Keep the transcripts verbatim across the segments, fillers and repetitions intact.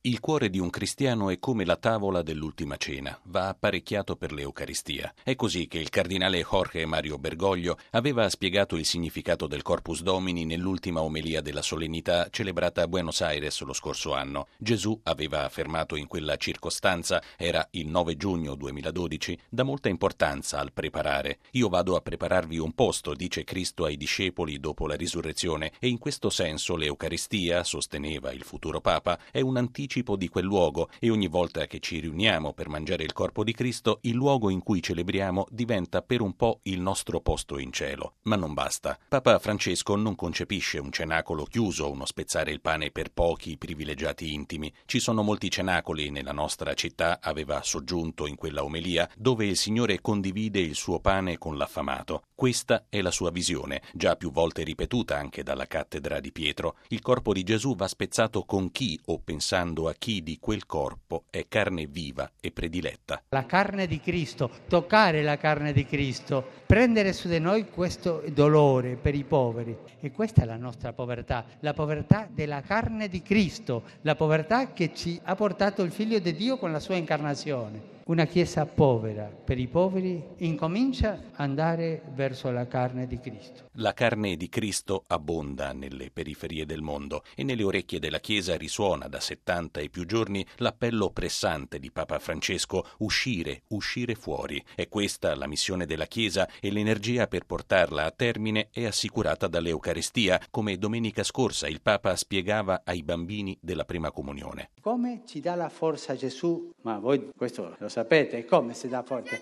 Il cuore di un cristiano è come la tavola dell'ultima cena, va apparecchiato per l'Eucaristia. È così che il cardinale Jorge Mario Bergoglio aveva spiegato il significato del Corpus Domini nell'ultima omelia della solennità celebrata a Buenos Aires lo scorso anno. Gesù aveva affermato in quella circostanza, era il nove giugno duemiladodici, dà molta importanza al preparare. Io vado a prepararvi un posto, dice Cristo ai discepoli dopo la risurrezione, e in questo senso l'Eucaristia, sosteneva il futuro Papa, è un anticipo di quel luogo, e ogni volta che ci riuniamo per mangiare il corpo di Cristo, il luogo in cui celebriamo diventa per un po' il nostro posto in cielo. Ma non basta. Papa Francesco non concepisce un cenacolo chiuso, uno spezzare il pane per pochi privilegiati intimi. Ci sono molti cenacoli nella nostra città, aveva soggiunto in quella omelia, dove il Signore condivide il suo pane con l'affamato. Questa è la sua visione, già più volte ripetuta anche dalla cattedra di Pietro. Il corpo di Gesù va spezzato con chi, o pensando a chi di quel corpo è carne viva e prediletta. La carne di Cristo, toccare la carne di Cristo, prendere su di noi questo dolore per i poveri. E questa è la nostra povertà, la povertà della carne di Cristo, la povertà che ci ha portato il Figlio di Dio con la sua incarnazione. Una Chiesa povera per i poveri incomincia ad andare verso la carne di Cristo. La carne di Cristo abbonda nelle periferie del mondo e nelle orecchie della Chiesa risuona da settanta e più giorni l'appello pressante di Papa Francesco: uscire, uscire fuori. È questa la missione della Chiesa e l'energia per portarla a termine è assicurata dall'Eucaristia, come domenica scorsa il Papa spiegava ai bambini della prima comunione. Come ci dà la forza Gesù? Ma voi questo lo sapete, come si dà forza?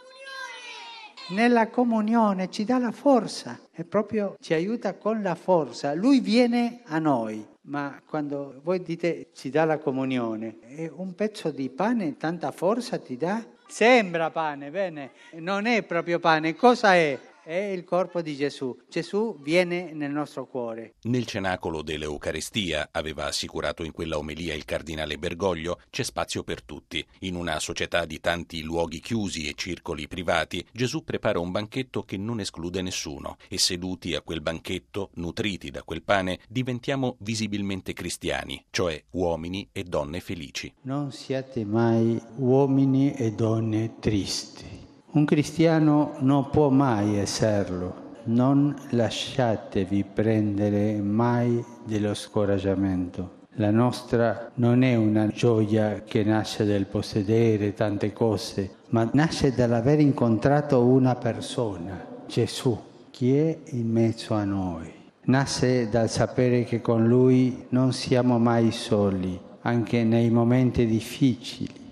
Nella comunione ci dà la forza e proprio ci aiuta con la forza. Lui viene a noi, ma quando voi dite ci dà la comunione, è un pezzo di pane, tanta forza ti dà? Sembra pane, bene, non è proprio pane, cosa è? È il corpo di Gesù. Gesù viene nel nostro cuore. Nel cenacolo dell'Eucaristia, aveva assicurato in quella omelia il cardinale Bergoglio, c'è spazio per tutti. In una società di tanti luoghi chiusi e circoli privati, Gesù prepara un banchetto che non esclude nessuno, e seduti a quel banchetto, nutriti da quel pane, diventiamo visibilmente cristiani, cioè uomini e donne felici. Non siate mai uomini e donne tristi. Un cristiano non può mai esserlo. Non lasciatevi prendere mai dello scoraggiamento. La nostra non è una gioia che nasce dal possedere tante cose, ma nasce dall'aver incontrato una persona, Gesù, che è in mezzo a noi. Nasce dal sapere che con Lui non siamo mai soli, anche nei momenti difficili.